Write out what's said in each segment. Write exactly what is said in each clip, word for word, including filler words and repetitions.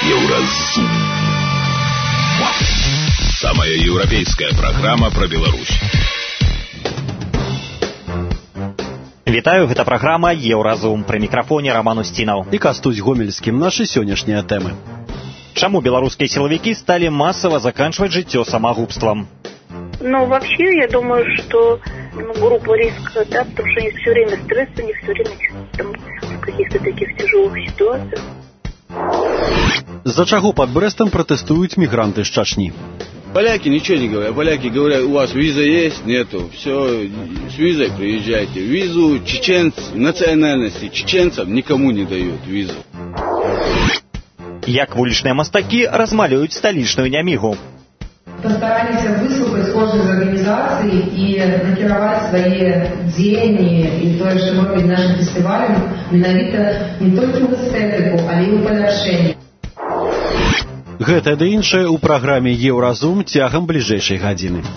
Еўразум. Самая европейская программа про Беларусь. Вітаю, гэта праграма Еўразум. Пры мікрафоне Роман Устінаў. І Кастусь Гомельскім. Нашы сённяшнія тэмы. Чаму беларускія силовики стали массово заканчивать жыццё самогубством? Ну, вообще, я думаю, что ну, группа риска, да, потому что они все время стресс, у них все время там, в каких-то таких тяжелых ситуациях. З-за чаго под Брестом протестуют мигранты из Чечни? Поляки ничего не говорят. Поляки говорят, у вас виза есть? Нету. Все, с визой приезжайте. Визу чеченцев, национальности чеченцам никому не дают визу. Як вулічныя мастакі размалююць сталічную нямігу. Постараліся выслухаць кожную з арганізацый і накіраваць свае дзеянні і тое, што робіць нашым фестывалем, менавіта не толькі ў эстэтыку, але і ў паляпшэнні. Гэта ды іншае ў праграме Еўразум цягам бліжэйшай гадзіны.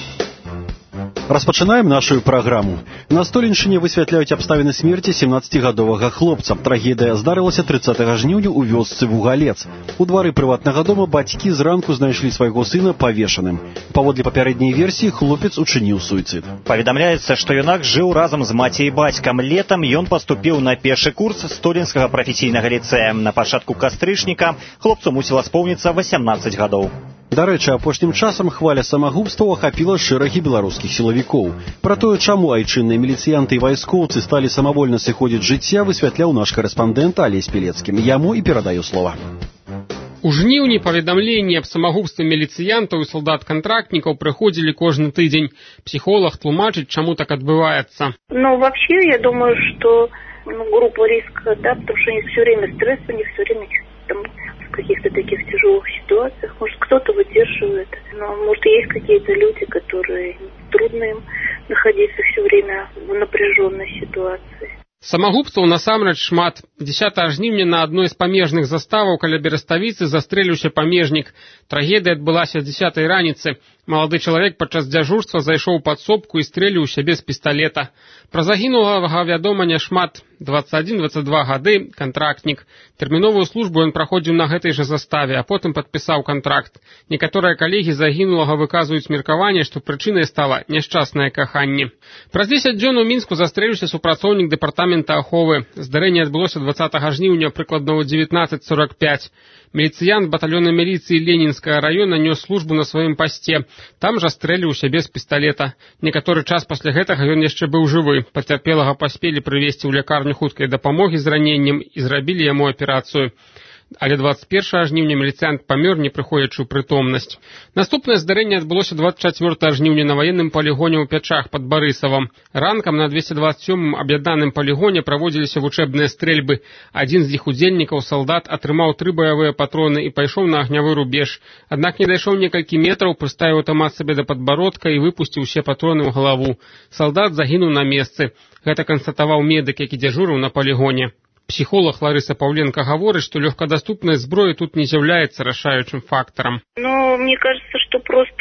Распачынаем нашу праграму. На Століншыне высвятляюць абставіны смерці семнаццацігадовага хлопца. Трагедыя здарылася трыццатага жніўня ў вёсцы Вугалец. У двары прыватнага дома бацькі зранку знайшлі свайго сына павешаным. Паводле папярэдняй версіі, хлопец учыніў суіцыд. Паведамляецца, што юнак жыў разам з маці і бацькам. Летам ён паступіў на першы курс столінскага прафесійнага ліцэя. На пачатку кастрычніка хлопцу мусіла споўніцца васямнаццаць гадоў. Дарэчы, апошнім часам хваля самагубстваў ахапіла шэрагі беларускіх сілавікоў. Пра тое, чаму айчынныя міліцыянты і вайскоўцы сталі самавольна сыходзіць жыцця, высвятляў наш карэспандэнт Алесь Пелецкі. Яму і перадаю слова. У жніўні паведамленні аб самагубстве міліцыянтаў і салдат-кантрактнікаў прыходзілі кожны тыдзень. Псіхолог тлумачыць, чаму так адбываецца. Ну, вообще, я думаю, что ну, группа риска, да, потому что у них все время стресс, у них все время там в каких-то таких тяжелых ситуациях. Может, кто-то выдерживает, но может, есть какие-то люди, которые трудно им находиться все время в напряженной ситуации. Самагубстваў насамрэч шмат. дзесятага жніўня на адной з памежных заставаў каля Бераставіцы застрэліўся памежнік. Трагедыя адбылася з дзесятай раніцы. Малады чалавек падчас дзяжурства зайшоў у падсобку і стрэліў у сябе з пісталета. Пра загінулага вядома няшмат. дваццаць адзін дваццаць два гады, кантрактнік. Тэрміновую службу ён праходзіў на гэтай жа заставе, а потым падпісаў кантракт. Некаторыя калегі загінулага выказваюць меркаванне, што прычынай стала няшчаснае каханне. Праз дзесяць дзён у Мінску застрэліўся супрацоўнік дэпартамента аховы. Здарэнне адбылося дваццатага жніўня прыкладна ў дзевятнаццаць сорак пяць. Міліцыянт батальёна міліцыі Ленінскага раёна нёс службу на сваім пасце. Там жа стрэліў сябе з пісталета. Некаторы час пасля гэтага ён яшчэ быў жывы. Пацярпелага паспелі прывезці ў лякарню хуткай дапамогі з раненнем і зрабілі яму аперацыю. Але дваццаць першага жніўня міліцыянт памёр, не прыходзячы ў прытомнасць. Наступнае здарэнне адбылося дваццаць чацвёртага жніўня на ваенным палігоне ў Пячах пад Барысавам. Ранкам на двесце дваццаць сёмым аб'яднаным палігоне праводзіліся вучэбныя стрэльбы. Адзін з іх удзельнікаў, салдат, атрымаў тры баявыя патроны і пайшоў на агнявы рубеж. Аднак не дайшоў некалькі метраў, прыставіў аўтамат сабе да падбародка і выпусціў усе патроны ў галаву. Салдат загінуў на месцы. Гэта канстатаваў медык, які дзяжурыў на палігоне. Психолог Лариса Павленко говорит, что легкодоступная зброя тут не является решающим фактором. Ну, мне кажется, что просто,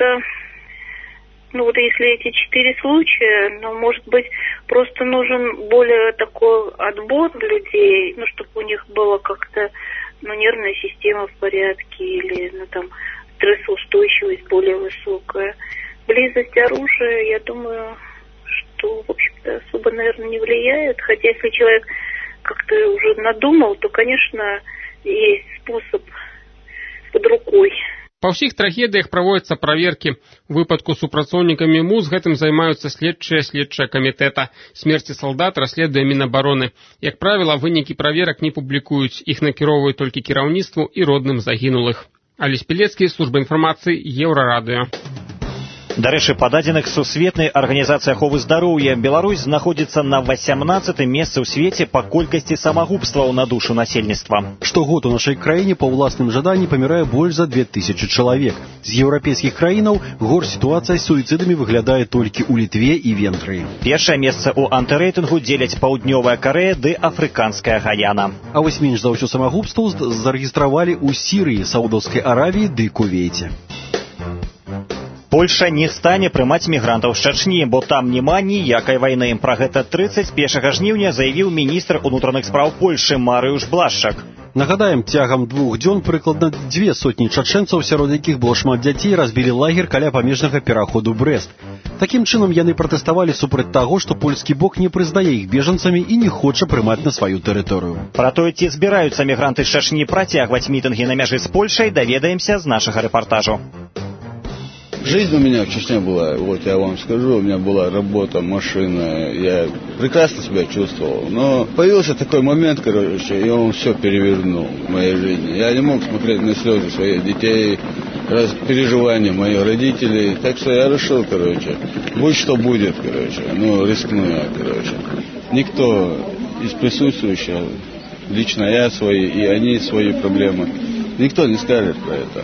ну вот если эти четыре случая, ну, может быть, просто нужен более такой отбор людей, ну, чтобы у них была как-то, ну, нервная система в порядке или, ну, там, стрессоустойчивость более высокая. Близость оружия, я думаю, что, в общем-то, особо, наверное, не влияет, хотя если человек как-то уже надумал, то, конечно, есть способ под рукой. Па ўсіх трагедыях праводзяцца праверкі. У выпадку з супрацоўнікамі МУЗ гэтым займаюцца следчыя следчыя камітэта. Смерці салдат расследуе Мінабароны. Як правіла, вынікі праверак не публікуюць. Іх накіроўваюць толькі кіраўніцтву і родным загінулых. Алесь Пелецкі, служба інфармацыі, Еўрарадыё. Дарэчы, па дадзеных сусветнай арганізацыі аховы здароўя, Беларусь знаходзіцца на васямнаццатым месцы ў свеце па колькасці самагубстваў на душу насельніцтва. Штогод у нашай краіне па ўласным жаданні памірае больш за две тысячы чалавек. З еўрапейскіх краінаў горш сітуацыя з суіцыдамі выглядае толькі ў Літве і Венгрыі. Першае месца ў антырэйтынгу дзеляць Паўднёвая Карэя ды Афрыканская Гаяна. А вось менш за ўсё самагубстваў зарэгістравалі ў Сірыі, Саудаўскай Аравіі ды Кувейце. Польша не стане прымаць мігрантаў з Чачні, бо там няма ніякай вайны. Пра гэта трыццаць першага жніўня заявіў міністр унутраных спраў Польшы Марыуш Блашчак. Нагадаем, цягам двух дзён прыкладна дзве сотні чачэнцаў, сярод якіх было шмат дзяцей, разбілі лагер каля памежнага пераходу Брэст. Такім чынам яны пратэставалі супраць таго, што польскі бок не прызнае іх бежанцамі і не хоча прымаць на сваю тэрыторыю. Пра тое, ці збіраюцца мігранты з Чачні працягваць мітынгі на мяжы з Польшай, даведаемся з нашага рэпартажу. Жизнь у меня в Чечне была, вот я вам скажу, у меня была работа, машина, я прекрасно себя чувствовал. Но появился такой момент, короче, и он все перевернул в моей жизни. Я не мог смотреть на слезы своих детей, раз, переживания моих родителей. Так что я решил, короче, будь что будет, короче, ну, рискну я, короче. Никто из присутствующих, лично я свои и они свои проблемы, никто не скажет про это.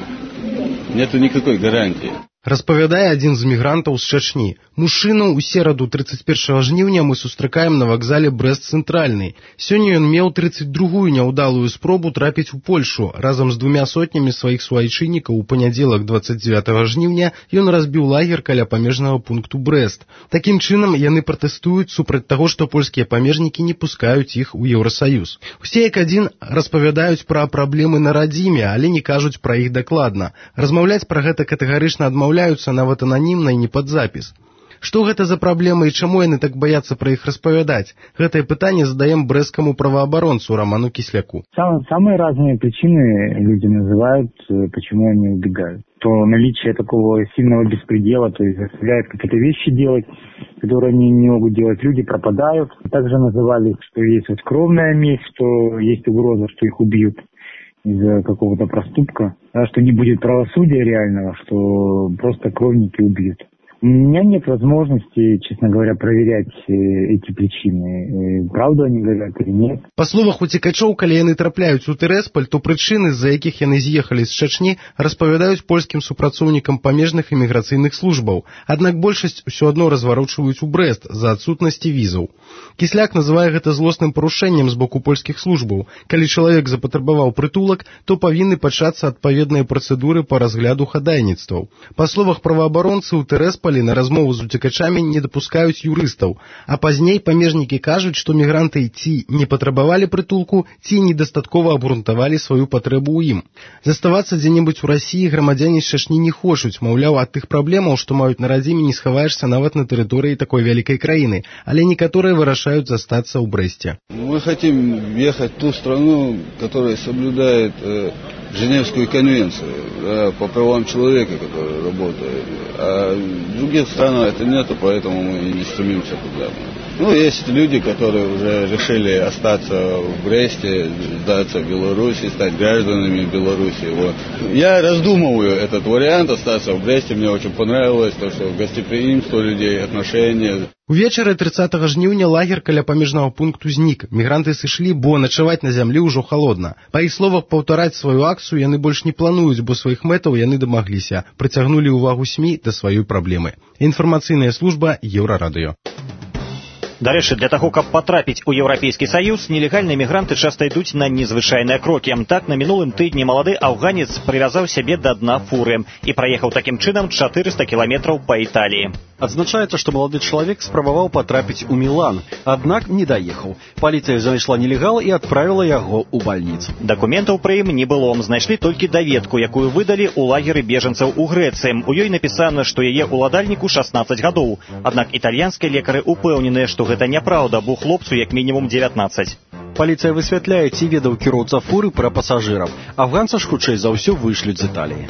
Нету никакой гарантии. Распавядае адзін з мігрантаў з Чачні. Мужчыну ў сераду тридцать первого жніўня мы сустракаем на вакзале Брэст-цэнтральны. Сёння ён меў тридцать другую няўдалую спробу трапіць у Польшу. Разам з двумя сотнямі сваіх суайчыннікаў у панядзелак двадцать девятого жніўня ён разбіў лагер каля памежнага пункту Брэст. Такім чынам яны пратэстуюць супраць таго, што польскія памежнікі не пускаюць іх у Еўрасаюз. Усе як адзін распавядаюць пра праблемы на радзіме, але не кажуць пра іх дакладна. Размаўляць пра гэта катэгарычна адмаўляюцца нават ананімна і не пад запіс. Што гэта за праблемы і чаму яны так баяцца пра іх распавядаць? Гэтае пытанне задаем брэсцкаму праваабаронцу Роману Кисляку. Сам, самые разные причины люди называют, почему они убегают. То наличие такого сильного беспредела, то есть заставляют какие-то вещи делать, которые они не могут делать, люди пропадают. Также называли, что есть вот кровная месть, что есть угроза, что их убьют из-за какого-то проступка, да, что не будет правосудия реального, что просто кровники убьют. У меня нет возможности, честно говоря, проверять эти причины. Правду они говорят или нет. Па словах уцекачоў, калі яны трапляюць у Тэрэсполь, то прычыны, з-за якіх яны з'ехалі з Чачні, распавядаюць польскім супрацоўнікам памежных іміграцыйных службаў. Аднак большасць усё адно разварочваюць у Брэст з-за адсутнасці візаў. Кісляк называе гэта злосным парушэннем з боку польскіх службаў. Калі чалавек запатрабаваў прытулак, то павінны пачацца адпаведныя працэдуры па разгляду хадайніцтваў. Па словах праваабаронцы, у Тэрэсполі на размову з уцекачамі не дапускаюць юрыстаў, а пазней памежнікі кажуць, што мігранты ці не патрабавалі прытулку, ці недастаткова абгрунтавалі сваю патрэбу ў ім. Заставацца дзе-небудзь у Расіі грамадзяне з Чачні не хочуць, маўляў, ад тых праблемаў, што маюць на радзіме, не схаваешся нават на тэрыторыі такой вялікай краіны, але некаторыя вырашаюць застацца ў Брэсце. Мы хотим ехать в ту страну, которая соблюдает э, Женевскую конвенцию, да, по правам человека, которая работает. А в других странах это нету, поэтому мы не стремимся туда. Ну, есть люди, которые уже решили остаться в Бресте, сдаться в Беларуси, стать гражданами Беларуси. Вот. Я раздумываю этот вариант остаться в Бресте. Мне очень понравилось то, что гостеприимство людей, отношения. Увечары тридцатого жніўня лагер каля памежнага пункту знік. Мігранты сышлі, бо начаваць на зямлі ўжо халодна. Па іх словах, паўтараць сваю акцыю яны больш не плануюць, бо сваіх мэтаў яны дамагліся. Прыцягнулі ўвагу СМІ да сваёй праблемы. Інфармацыйная служба Еўрарадыё. Дарэчы, для таго, каб патрапіць у Еўрапейскі Саюз, нелегальныя мігранты часта ідуць на незвычайныя крокі. Так, на мінулым тыдні малады афганец прывязаў сябе да дна фуры і праехаў такім чынам чатырыста кіламетраў па Італіі. Адзначаецца, што малады чалавек спрабаваў патрапіць у Мілан, аднак не даехаў. Паліцыя знайшла нелегала і адправіла яго ў бальніцу. Дакументаў пры ім не было, знайшлі толькі даведку, якую выдалі ў лагеры бежанцаў у Грэцыі. У ёй напісана, што яе ўладальніку шаснаццаць гадоў. Аднак італьянскія лекары упэўненыя, што гэта няпраўда, бо хлопцу як мінімум дзевятнаццаць. Паліцыя высвятляе, ці ведаў кіроўца фуры пра пасажыраў. Афганца ж хутчэй за ўсё вышлюць з Італіі.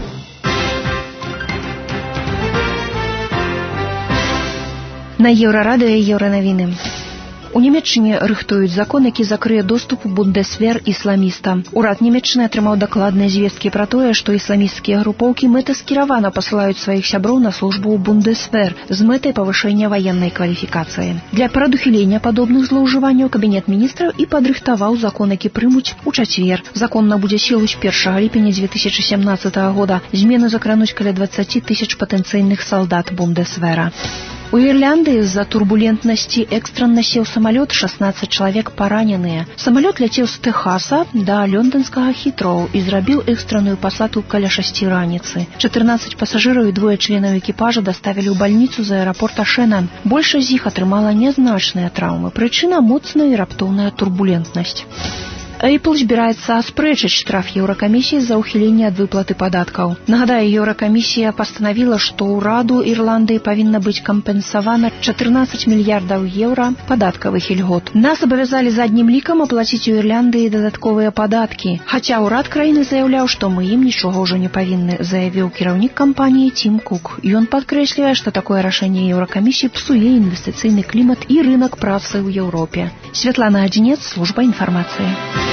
На Еўрарадыё Еўранавіны. У Нямецчыне рыхтуюць закон, які закрые доступ у Бундесвер ісламістам. Урад Нямецчыны атрымаў дакладныя звесткі пра тое, што ісламісцкія групоўкі мэтаскіравана пасылаюць сваіх сяброў на службу ў Бундесвер з мэтай павышэння ваеннай кваліфікацыі. Для прадухілення падобных злоўжыванняў Кабінет міністраў і падрыхтаваў закон, які прымуць у чацвер. Закон набудзе сілу з першага ліпеня дзве тысячы сямнаццатага года. Змены закрануць каля дваццаць тысяч патэнцыйных салдат Бундесвера. У Ірландыі з-за турбулентнасці экстрана сеў самалёт, шаснаццаць чалавек параненыя. Самалёт ляцеў з Тэхаса да лонданскага Хітроу і зрабіў экстранную пасадку каля шасці раніцы. чатырнаццаць пасажыраў і двое членаў экіпажа даставілі ў бальніцу з аэрапорта Шэнан. Большасць з іх атрымала нязначныя траўмы. Прычына моцная і раптоўная турбулентнасць. Apple збіраецца аспрэчыць штраф еўракамісіі за ўхіленне ад выплаты падаткаў. Нагадаю, еўракамісія пастанавіла, што ўраду Ірландыі павінна быць кампенсавана чатырнаццаць мільярдаў еўра падаткавых ільгот. Нас абавязалі заднім лікам аплаціць у Ірландыі дадатковыя падаткі. Хаця ўрад краіны заяўляў, што мы ім нічога ўжо не павінны, заявіў кіраўнік кампаніі Тім Кук. Ён падкрэслівае, што такое рашэнне еўракамісіі псуе інвестыцыйны клімат і рынак працы ў Еўропе. Святлана Адзінец, служба інфармацыі.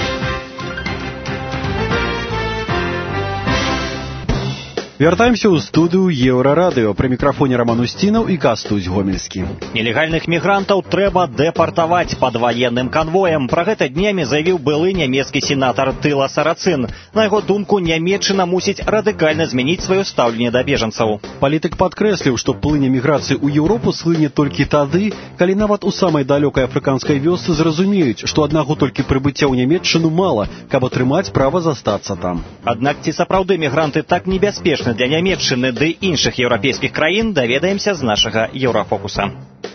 Вяртаемся ў студыю Еўрарадыё. Пры мікрафоне Роман Устінаў і Кастусь Гомельскі. Нелегальных мігрантаў трэба дэпартаваць пад ваенным канвоем. Пра гэта днямі заявіў былы нямецкі сенатар Тыла Сарацын. На яго думку, Нямецчына мусіць радыкальна змяніць сваё стаўленне да бежанцаў. Палітык падкрэсліў, што плынь міграцыі ў Еўропу слыне толькі тады, калі нават у самай далёкай афрыканскай вёсцы зразумеюць, што аднаго толькі прыбыцця ў Нямецчыну мала, каб атрымаць права застацца там. Аднак ці сапраўды мігранты так небяспечны для Нямецчыны ды іншых еўрапейскіх краін, даведаемся з нашага Еўрафокуса.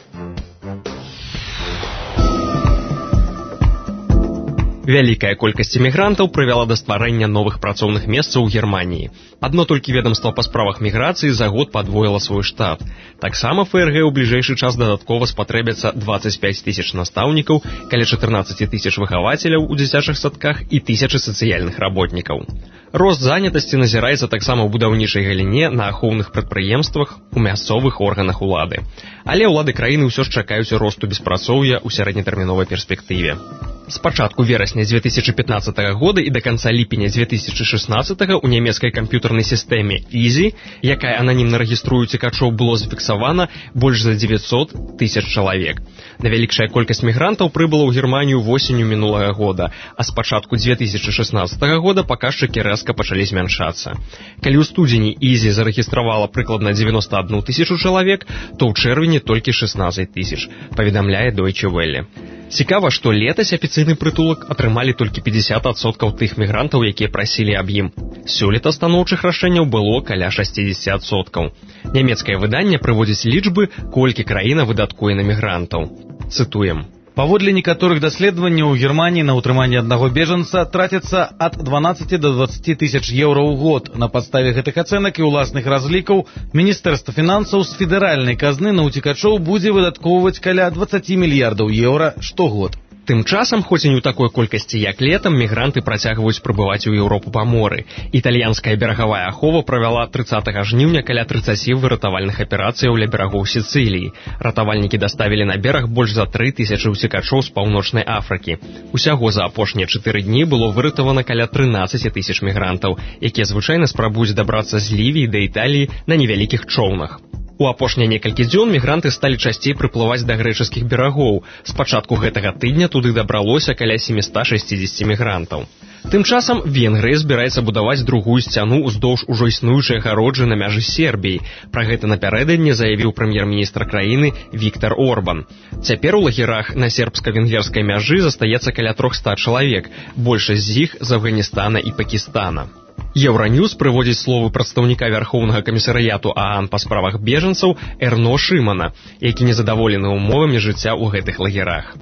Вялікая колькасць эмігрантаў прывяла да стварэння новых працоўных месцаў у Германіі. Адно толькі ведамства па справах міграцыі за год падвоіла свой штат. Таксама ФРГ ў бліжэйшы час дадаткова спатрэбяцца дваццаць пяць тысяч настаўнікаў, каля чатырнаццаць тысяч выхавацеляў у дзіцячых садках і тысячы сацыяльных работнікаў. Рост занятасці назіраецца таксама ў будаўнічай галіне, на ахоўных прадпрыемствах, у мясцовых органах улады. Але ўлады краіны ўсё ж чакаюць росту беспрацоўя ў сярэднетэрміновай перспектыве. З пачатку верасня дзве тысячы пятнаццатага года і да канца ліпеня дзве тысячы шаснаццатага ў нямецкай камп'ютарнай сістэме Easy, якая ананімна рэгіструе цікачоў, было зафіксавана больш за дзевяцьсот тысяч чалавек. Найвялікшая колькасць мігрантаў прыбыла ў Германію восенню мінулага года, а з пачатку дзве тысячы шаснаццатага года паказчыкі рэзка пачалі змяншацца. Калі ў студзені Easy зарэгістравала прыкладна дзевяноста адну тысячу чалавек, то ў чэрвені толькі шаснаццаць тысяч, паведамляе Deutsche Welle. Цікава, што летась афіцыйны прытулак атрымалі толькі пятьдесят адсоткаў тых мігрантаў, якія прасілі аб ім. Сёлета станоўчых рашэнняў было каля шэсцьдзесят адсоткаў. Нямецкае выданне прыводзіць лічбы, колькі краіна выдаткуе на мігрантаў. Цытуем. Паводле некаторых даследаванняў у Германіі на ўтрыманне аднаго бежанца траціцца ад дванаццаці да дваццаці тысяч еўра ў год. На падставе гэтых ацэнак і ўласных разлікаў Міністэрства фінансаў з федэральнай казны на ўцекачоў будзе выдаткоўваць каля дваццаці мільярдаў еўра штогод. Тым часам, хоць і не ў такой колькасці, як летам, мігранты працягваюць прыбываць у Еўропу па моры. Італьянская берагавая ахова правяла трыццатага жніўня каля трыццаці выратавальных аперацыяў ля берагоў Сіцыліі. Ратавальнікі даставілі на бераг больш за тры тысячы ўцекачоў з паўночнай Афрыкі. Усяго за апошнія чатыры дні было выратавана каля трынаццаць тысяч мігрантаў, якія звычайна спрабуюць дабрацца з Лівіі да Італіі на невялікіх чоўнах. У апошнія некалькі дзён мігранты сталі часцей прыплываць да грэчаскіх берагоў. З пачатку гэтага тыдня туды дабралося каля сямсот шэсцьдзесят мігрантаў. Тым часам Венгрыя збіраецца будаваць другую сцяну ўздоўж ужо існуючай агароджы на мяжы Сербіі. Пра гэта напярэдадні заявіў прэм'ер-міністр краіны Віктар Орбан. Цяпер у лагерах на сербска-венгерскай мяжы застаецца каля трохсот чалавек, большасць з іх з Афганістана і Пакістана. Еўраньюз прыводзіць словы прадстаўніка Вярхоўнага камісарыяту ААН па справах бежанцаў Эрно Шымана, які незадаволены ўмовамі жыцця ў гэтых лагерах.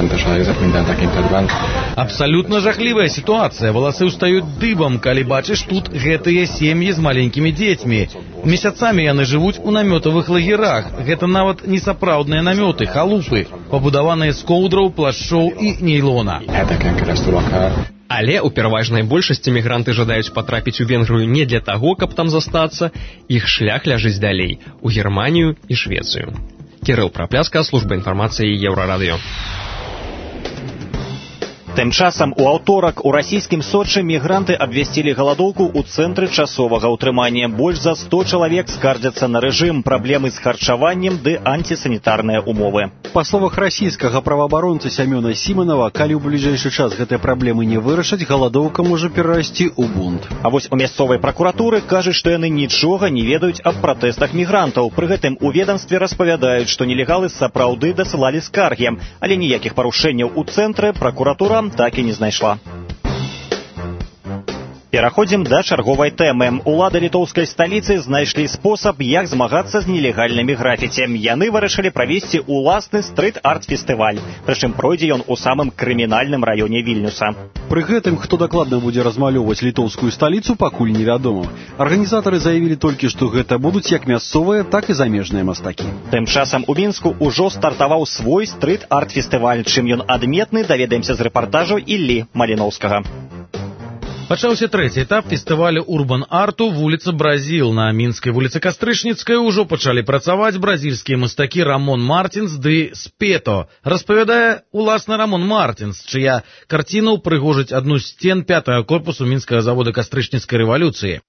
Абсалютна жахлівая сітуацыя. Валасы ўстаюць дыбам, калі бачыш тут гэтыя сем'і з маленькімі дзецьмі. Месяцамі яны жывуць у намётавых лагерах. Гэта нават не сапраўдныя намёты, халупы, пабудаваныя з коўдраў, плашчоў і нейлона. Але ў пераважнай большасці мігранты жадаюць патрапіць у Венгрыю не для таго, каб там застацца, іх шлях ляжыць далей, у Германію і Швецыю. Кірыл Прапляска, служба інфармацыі Еўрарадыё. Тым часам у аўторак у расійскім Сочы мігранты абвясцілі галадоўку ў цэнтры часовага ўтрымання. Больш за сто чалавек скардзяцца на рэжым, праблемы з харчаваннем ды антисанітарныя умовы. Па словах расійскага праваабаронцы Сямёна Сіманова, калі ў бліжэйшы час гэтыя праблемы не вырашаць, галадоўка можа перарасці ў бунт. А вось у мясцовай пракуратуры кажуць, што яны нічога не ведаюць аб пратэстах мігрантаў. Пры гэтым у ведамстве распавядаюць, што нелегалы сапраўды дасылалі скаргі, але ніякіх парушэнняў у цэнтры пракуратура так і не знайшла. Пераходзім да чарговай тэмы. Улады літоўскай сталіцы знайшлі спосаб, як змагацца з нелегальнымі графіці. Яны вырашылі правесці уласны стрыт-арт-фестываль. Прычым пройдзе ён у самым крымінальным раёне Вільнюса. Пры гэтым, хто дакладна будзе размалёўваць літоўскую сталіцу, пакуль невядома. Арганізатары заявілі толькі, што гэта будуць як мясцовыя, так і замежныя мастакі. Тым часам у Мінску ўжо стартаваў свой стрыт-арт-фестываль. Чым ён адметны, даведаемся з рэпартажу Іллі Маліноўскага. Пачаўся трэці этап фестывалю урбан-арту вуліца Бразіл. На мінскай вуліцы Кастрычніцкай ужо пачалі працаваць бразільскія мастакі Рамон Мартинс ды Спето. Распавядае уласна Рамон Мартинс, чыя карціна ўпрыгожыць адну з сцен пятага корпусу мінскага завода Кастрычніцкай рэвалюцыі.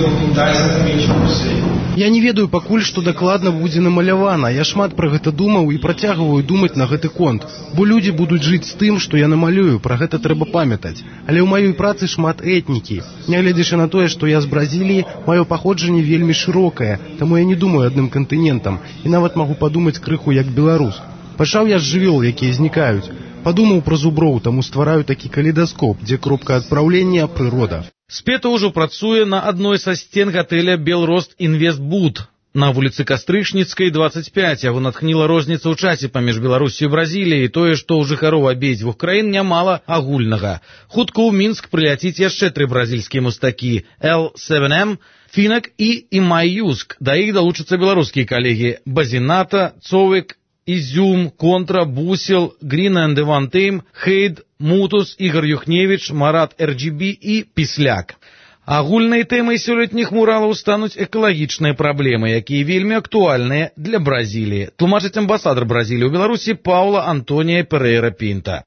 Я не ведаю пакуль, што дакладна будзе намалявана. Я шмат пра гэта думаў і працягваю думаць на гэты конт. Бо людзі будуць жыць з тым, што я намалюю, пра гэта трэба памятаць. Але ў маёй працы шмат этнікі. Нягледзячы на тое, што я з Бразіліі, маё паходжанне вельмі шырокае, таму я не думаю адным кантынентам і нават магу падумаць крыху як беларус. Пачаў я з жывёл, якія знікаюць. Падумаў пра зуброў, таму ствараю такі калейдаскоп, дзе кропка адпраўлення прырода. Спета ўжо працуе на адной са сцен гатэля «Белрост Інвестбуд». На вуліцы Кастрычніцкай, дваццаць пяць. Яго натхніла розніца ў часе паміж Беларусю і Бразіліяй, і тое, што ў жыхароў абедзвюх краін нямала агульнага. Хутка ў Мінск прыляціць яшчэ тры бразільскія мастакі эл севен эм, Фінак і Имаюск. Да іх далучацца беларускія калегі Базіната, Цовек, Изюм, Контра, Бусел, Грин энд Иван Тейм, Хейд, Мутус, Ігор Юхневич, Марат эр джі би і Післяк. Агульнай тэмай сёлетніх муралаў стануць экалагічныя праблемы, якія вельмі актуальныя для Бразіліі. Тлумачыць амбасадар Бразіліі ў Беларусі Паула Антонія Перейра Пинта.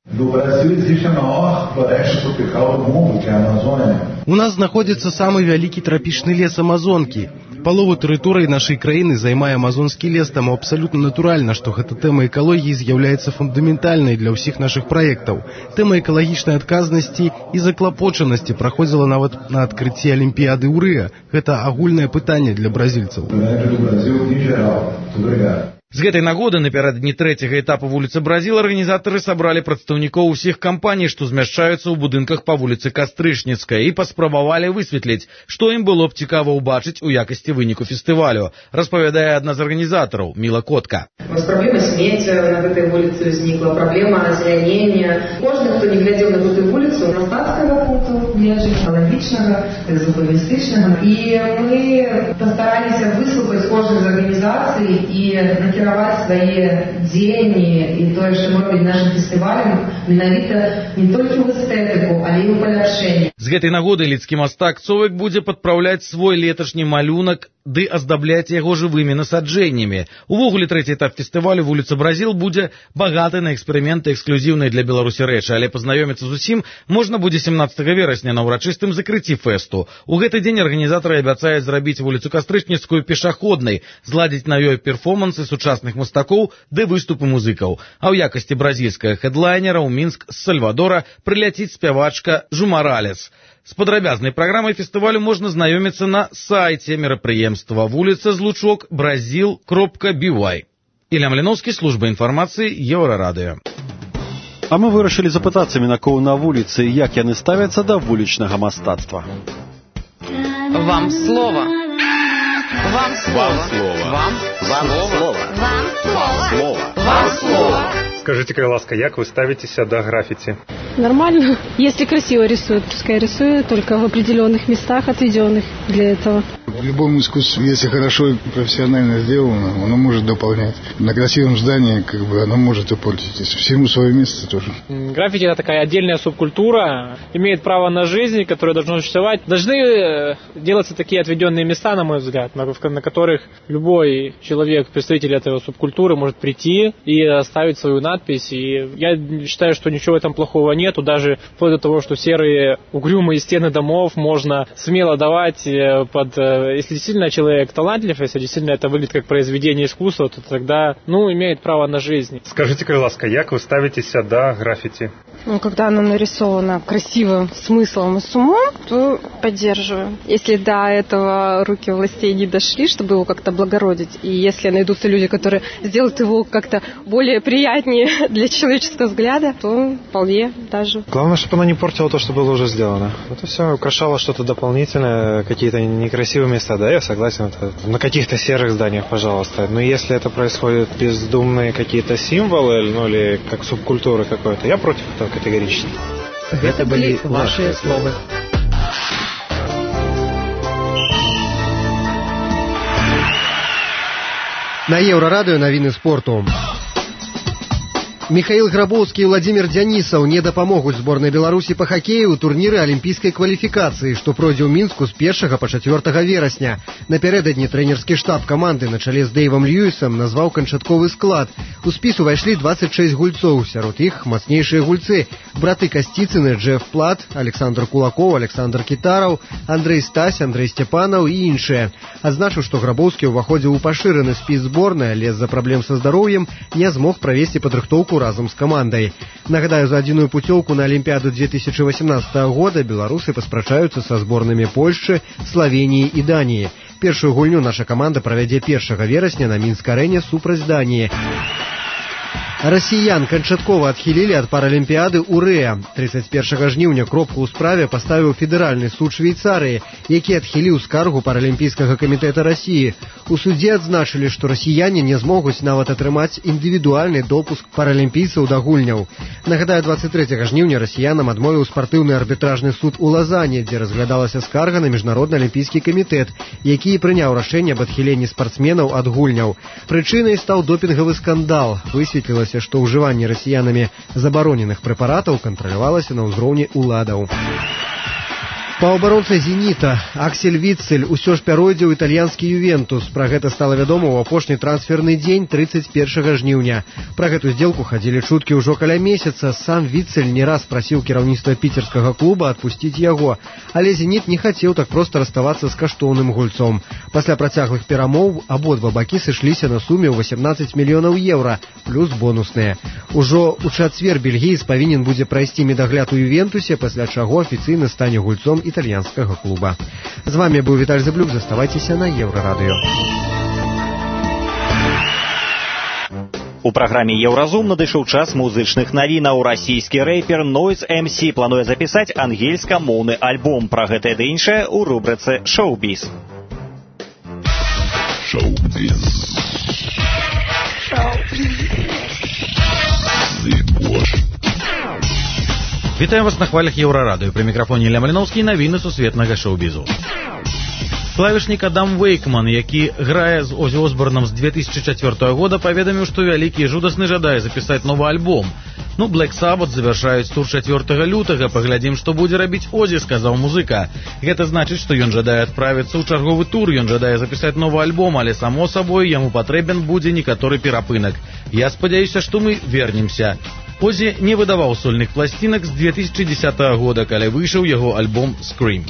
У нас знаходзіцца самы вялікі трапічны лес Амазонкі. Палову тэрыторыі нашай краіны займае амазонскі лес, таму абсалютна натуральна, што гэта тэма экалогіі з'яўляецца фундаментальнай для ўсіх нашых праектаў. Тэма экалагічнай адказнасці і заклапочанасці праходзіла нават на адкрыцці Алімпіяды ў Рыа. Гэта агульнае пытанне для бразільцаў. З гэтай нагоды напярэдадні трэцяга этапа вуліцы Бразіл арганізатары сабралі прадстаўнікоў усіх кампаній, што змяшчаюцца ў будынках па вуліцы Кастрычніцкай, і паспрабавалі высветліць, што ім было б цікава ўбачыць у якасці выніку фестывалю, распавядае адна з арганізатараў Міла Котка. Праблема смецця на гэтай вуліцы ўзнікла, праблема азелянення. Кожны, хто не глядзеў на гэтую вуліцу, мастацкага пункту гледжання, экалагічнага, экзотурыстычнага. І мы пастараліся выслухаць кожную з арганізацый і накіраваць свае дзеянні і тое, што мы робім нашым фестывалем, менавіта не толькі ў эстэтыку, але і ў паляпшэнні. З гэтай нагоды лідскі мастак Цовек будзе падпраўляць свой леташні малюнак ды аздабляць яго жывымі насаджэннямі. Увогуле трэці этап фестывалю вуліца Бразіл будзе багаты на эксперыменты эксклюзіўнай для Беларусі рэчы, але пазнаёміцца з усім можна будзе семнаццатага верасня на ўрачыстым закрыцці фэсту. У гэты дзень арганізатары абяцаюць зрабіць вуліцу Кастрычніцкую пешаходнай, зладзіць на ёй перформансы сучасных мастакоў ды выступы музыкаў. А ў якасці бразільскага хедлайнера ў Мінск з Сальвадора прыляціць спявачка Жумаралес. З падрабязнай праграмай фестывалю можна знаёміцца на сайце мерапрыемства вуліца Злучок бразил кропка би вай. Ілля Маліноўскі, служба інфармацыі, Еўрарадыё. А мы вырашылі запытацца мінакоў на вуліцы, як яны ставяцца да вулічнага мастацтва. Вам слово. Вам слово. Вам слово. Вам слово. Вам слово. Вам слово. Скажите, ласка, як вы ставитесь до граффити? Нормально. Если красиво рисуют, пускай рисуют, только в определенных местах, отведенных для этого. В любом искусстве, если хорошо и профессионально сделано, оно может дополнять. На красивом здании как бы оно может и портить. Всему свое место тоже. Граффити — это такая отдельная субкультура, имеет право на жизнь, которая должна существовать. Должны делаться такие отведенные места, на мой взгляд, на, на которых любой человек, представитель этой субкультуры, может прийти и оставить свою надпись. И я считаю, что ничего в этом плохого нету, даже вплоть до того, что серые угрюмые стены домов можно смело давать под... Если действительно человек талантлив, если действительно это выглядит как произведение искусства, то тогда, ну, имеет право на жизнь. Скажите, ласка, як вы ставитесь до граффити? Ну, когда оно нарисовано красивым смыслом и с умом, то поддерживаю. Если до этого руки властей не дошли, чтобы его как-то облагородить, и если найдутся люди, которые сделают его как-то более приятнее для человеческого взгляда, то вполне монтажа. Главное, чтобы оно не портило то, что было уже сделано. Это все украшало что-то дополнительное, какие-то некрасивые места. Да, я согласен, это на каких-то серых зданиях, пожалуйста. Но если это происходит бездумные какие-то символы, ну или как субкультуры какой-то, я против этого категорически. Это были ваши слова. На Еўрарадыё навіны спорту. Михаил Грабовский и Владимир Дянисов не дапамогуць зборнай Беларусі па хакею ў турніры алімпійскай кваліфікацыі, што пройдзе ў Мінску з першага па чацвёртага верасня. Напярэдадні трэнерскі штаб каманды на чале з Дэйвам Льюісам назваў канчатковы склад. У спіс увайшлі двадцать шесть гульцоў, сярод іх мацнейшыя гульцы: браты Касціцыны, Джеф Плат, Александр Кулаков, Александр Кітараў, Андрей Стась, Андрей Степанаў і іншыя. Адзначыў, што Грабовскі ўваходзіў у пашыраны спіс зборнай, але з-за праблем са здароўем не змог правесці падрыхтоўку разом с командой. Нагадаю, за адзіную путёўку на Олимпиаду две тысячи восемнадцатого года белорусы паспрачаюцца са зборнымі Польшчы, Словении и Дании. Першую гульню наша команда правядзе першага верасня на Мінск-арэне супраць Дании. Расіян канчаткова адхілілі ад паралімпіяды ў Рэа. тридцать первого жніўня кропку ў справе паставіў федэральны суд Швейцарыі, які адхіліў скаргу паралімпійскага камітэта Расіі. У судзе адзначылі, што расіяне не змогуць нават атрымаць індывідуальны допуск паралімпійцаў да гульняў. Нагадаю, двадцать третьего жніўня расіянам адмовіў спартыўны арбітражны суд у Лазане, дзе разглядалася скарга на міжнародны алімпійскі камітэт, які прыняў рашэнне аб адхіленні спартсменаў ад гульняў. Прычынай стаў допінгавы скандал. Высветлілася, што ўжыванне расіянамі забароненых прэпаратаў кантралявалася на ўзроўні уладаў. Паўабаронца «Зеніта» Аксель Віцель усё ж пяройдзе ў італьянскі «Ювентус». Пра гэта стала вядома ў апошні трансферны дзень тридцать первого жніўня. Пра гэту здзелку хадзілі чуткі ўжо каля месяца. Сам Віцель не раз прасіў кіраўніцтва піцерскага клуба адпусціць яго, але «Зеніт» не хацеў так проста раставацца з каштоўным гульцом. Пасля працяглых перамоў абодва бакі сышліся на суме ў восемнадцать мільёнаў еўра, плюс бонусныя. Ужо ў чацвер бельгіец павінен будзе прайсці медагляд у «Ювентусе», пасля чаго афіцыйна стане гульцом італьянскага клуба. З вами быў Віталь Зэблюк, заставайцеся на Еўрарадыё. У праграме «Еўразум» надышоў час музычных навінаў. Расійскі рэпер Noise эм сі плануе запісаць ангельскамоўны альбом. Пра гэтае ды іншае ў рубрыцы «Шоу-біз». Шоу-біз. Вітаем вас на хвалях Еўрарадыё. Пры мікрафоне Ілля Маліноўскі, навіны сусветнага шоу-бізу. Клавішнік Адам Вейкман, які грае з Озі Осборном з две тысячи четвёртого года, паведаміў, што вялікі і жудасны жадае запісаць новы альбом. Ну, Black Sabbath завяршаюць тур чацвёртага лютага, паглядзім, што будзе рабіць Озі, сказаў музыка. Гэта значыць, што ён жадае адправіцца ў чарговы тур, ён жадае запісаць новы альбом, але, само сабой, яму патрэбен будзе некаторы перапынак. Я спадзяюся, што мы вернемся. Озі не выдаваў сольных пласцінак з две тысячи десятого года, калі выйшаў яго альбом «Scream».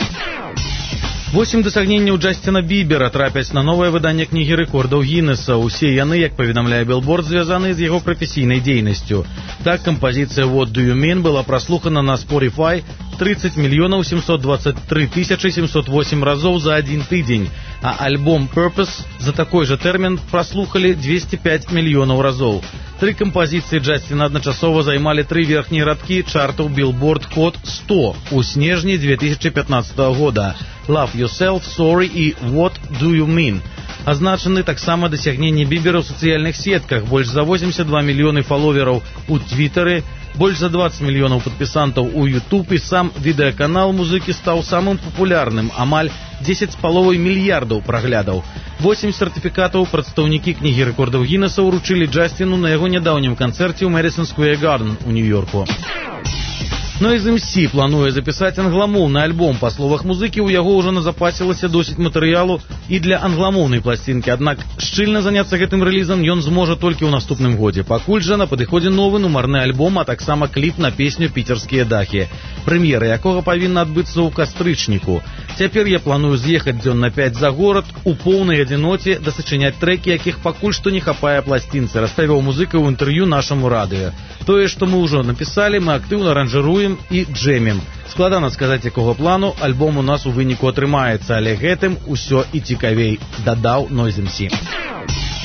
Восем дасягненняў Джасціна Бібера трапяць на новае выданне кнігі рэкордаў Гіннеса. Усе яны, як паведамляе Billboard, звязаны з яго прафесійнай дзейнасцю. Так, кампазіцыя «What Do You Mean» была праслухана на Spotify тридцать миллионов семьсот двадцать три тысячи семьсот восемь разоў за один тыдзень, а альбом «Purpose» за такой же тэрмін праслухалі двести пять мільёнаў разоў. Тры кампазіцыі Джасціна адначасова займалі тры верхнія радкі чартаў Billboard Hot сто у снежні две тысячи пятнадцатого года. «Love Yourself», «Sorry» і «What Do You Mean». Азначаны таксама дасягненні Бібера ў сацыяльных сетках. Больш за восемьдесят два мільёны фаловераў у Твітары, больш за двадцать мільёнаў падпісантаў у YouTube, і сам відэаканал музыкі стаў самым папулярным, амаль дзесяць з паловай мільярдаў праглядаў. восемь сертыфікатаў прадстаўнікі кнігі рэкордаў Гіннеса ўручылі Джасціну на яго нядаўнім канцэрце ў Madison Square Garden у Нью-Йорку. Noise эм сі плануе запісаць англамоўны альбом. Па словах музыкі, у яго ўжо назапасілася досыць матэрыялу і для англамоўнай пласцінкі, аднак шчыльна заняцца гэтым рэлізам ён зможа толькі ў наступным годзе. Пакуль жа на падыходзе новы нумарны альбом, а таксама кліп на песню «Піцерскія дахі», прэм'ера якога павінна адбыцца ў кастрычніку. Цяпер я планую з'ехаць дзён на пяць за горад у поўнай адзіноце дасачыняць трэкі, якіх пакуль што не хапае пласцінцы, распавёў музыка ў інтэрв'ю нашаму радыё. Тое, што мы ўжо напісалі, мы актыўна аранжыруем і джэмім. Складана сказаць, якога плану альбом у нас у выніку атрымаецца, але гэтым усё і цікавей, дадаў Noise эм сі.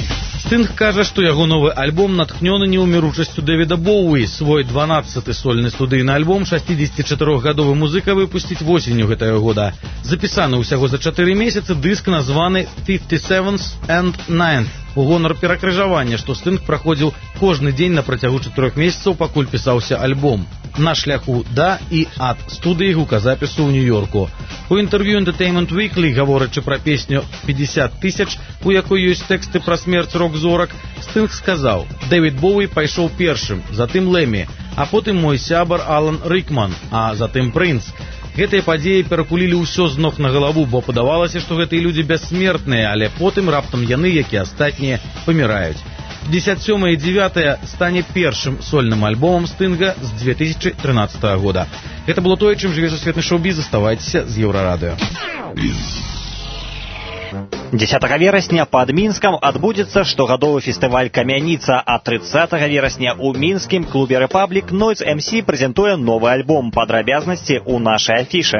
Стынг кажа, што яго новы альбом натхнёны неўміручасцю Дэвіда Боуі. Свой дванаццаты сольны студыйны альбом шасцідзесяцічатырохгадовы музыка выпусціць восенню гэтага года. Запісаны ўсяго за чатыры месяцы дыск названы «фіфці-севенс and ninth» у гонар перакрыжавання, што Стынг праходзіў кожны дзень на працягу чатырох месяцаў, пакуль пісаўся альбом. На шляху да і ад студыі гуказапісу ў Нью-Йорку. У інтэрв'ю Entertainment Weekly, гаворачы пра песню «пятьдесят тысяч», у якой ёсць тэксты пра смерць рок-зорак, Стынг сказаў: «Дэвід Боуі пайшоў першым, затым Лэмі, а потым мой сябар Алан Рыкман, а затым Прынц. Гэтыя падзеі перакулілі ўсё з ног на галаву, бо падавалася, што гэтыя людзі бяссмертныя, але потым раптам яны, як і астатнія, паміраюць». пятьдесят сёмае і дзевятае стане першым сольным альбомам Стынга з две тысячи тринадцатого года. Гэта было тое, чым жыве сусветны шоу-біз. Заставайцеся з Еўрарадыё. дзесятага верасня пад Мінскам адбудзецца штогадовы фестываль «Камяніца», а трыццатага верасня ў мінскім клубе «Рэпаблік» Noise эм сі прэзентуе новы альбом. Падрабязнасці ў нашай афішы.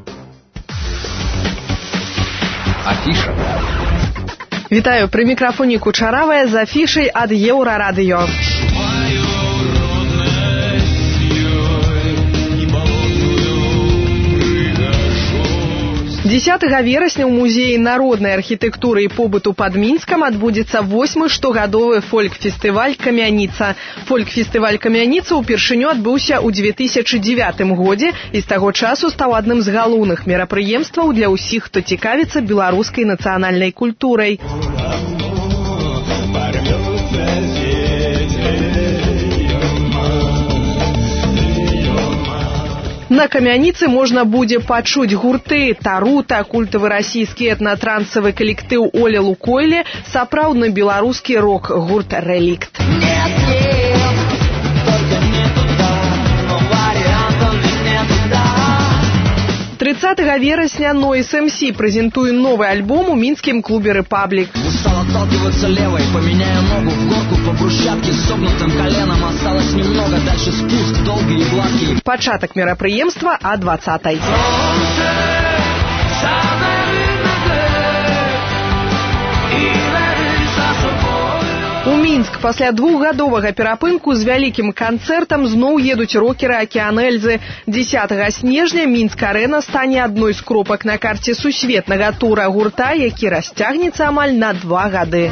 Афіша. Вітаю, пры мікрафоне Кучаравая з афішай ад Еўрарадыё. дзесятага верасня ў музеі народнай архітэктуры і побыту пад Мінскам адбудзецца восьмы штогадовы фольк-фестываль «Камяніца». Фольк-фестываль «Камяніца» упершыню адбыўся ў две тысячи дзевятым годзе і з таго часу стаў адным з галоўных мерапрыемстваў для ўсіх, хто цікавіцца беларускай нацыянальнай культурай. На «Камяніцы» можна будзе пачуць гурты «Тарута», культавы расійскі этна-трансавы калектыў «Оля Лукойле», сапраўдны беларускі рок-гурт «Рэлікт». трыццатага верасня Noise эм сі прэзентуе новы альбом у мінскім клубе «Рэпаблік». Устал отталкиваться левой, поменяю ногу в горку по брусчатке с согнутым коленом. Осталось немного, дальше спуск, долгий и гладкий. Пачатак мерапрыемства а двадцатай. У Мінск пасля двухгадовага перапынку з вялікім канцэртам зноў едуць рокеры «Акеан Эльзы». дзесятага снежня Мінск-арэна стане адной з кропак на карце сусветнага тура гурта, які расцягнецца амаль на два гады.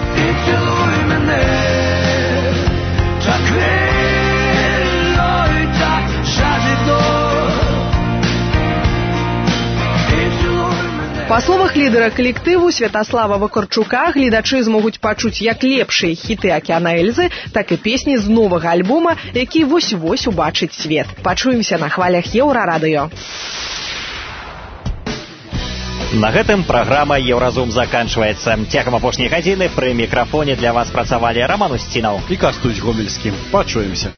Па словах лідара калектыву Святаслава Вакарчука, гледачы змогуць пачуць як лепшыя хіты «Акеана Эльзы», так і песні з новага альбома, які вось-вось убачыць свет. Пачуемся на хвалях Еўрарадыё. На гэтым праграма «Еўразум» заканчваецца. Цягам апошняй гадзіны пры мікрафоне для вас працавалі Роман Устінаў і Кастусь Гомельскі. Пачуемся.